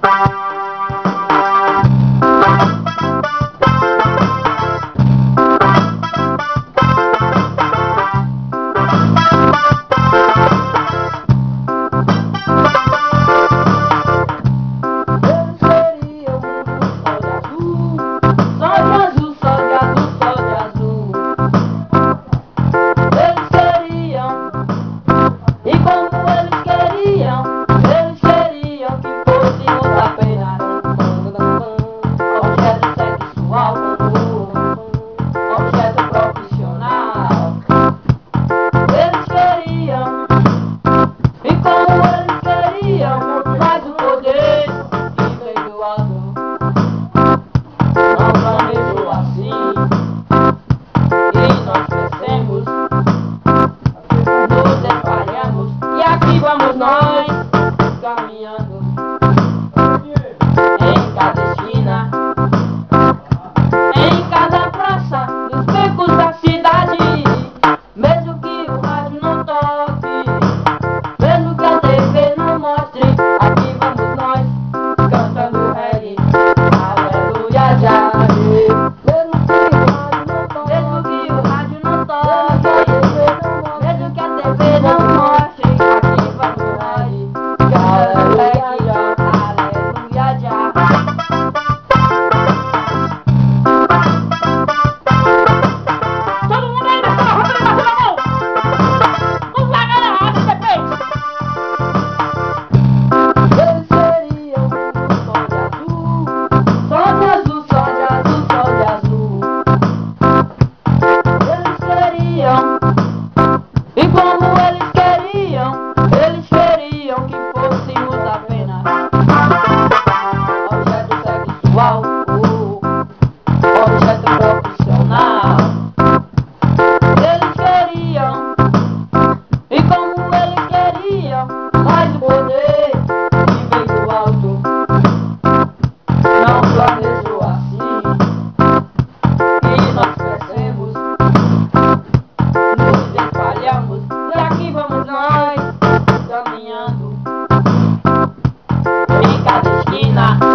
Vamos nós caminhando em cada esquina, em cada praça, nos becos da cidade. Mesmo que o rádio não toque, mesmo que a TV não mostre, aqui vamos nós cantando reggae, aleluia já. Mesmo que o rádio não toque, mesmo que a TV não mostre, e como eles queriam que fôssemos apenas objeto sexual, objeto profissional. Eles queriam, e como eles queriam, mais o poder que vem do alto. Não planejou assim, e nós crescemos, nos espalhamos, e aqui vamos nós caminhando em cada esquina.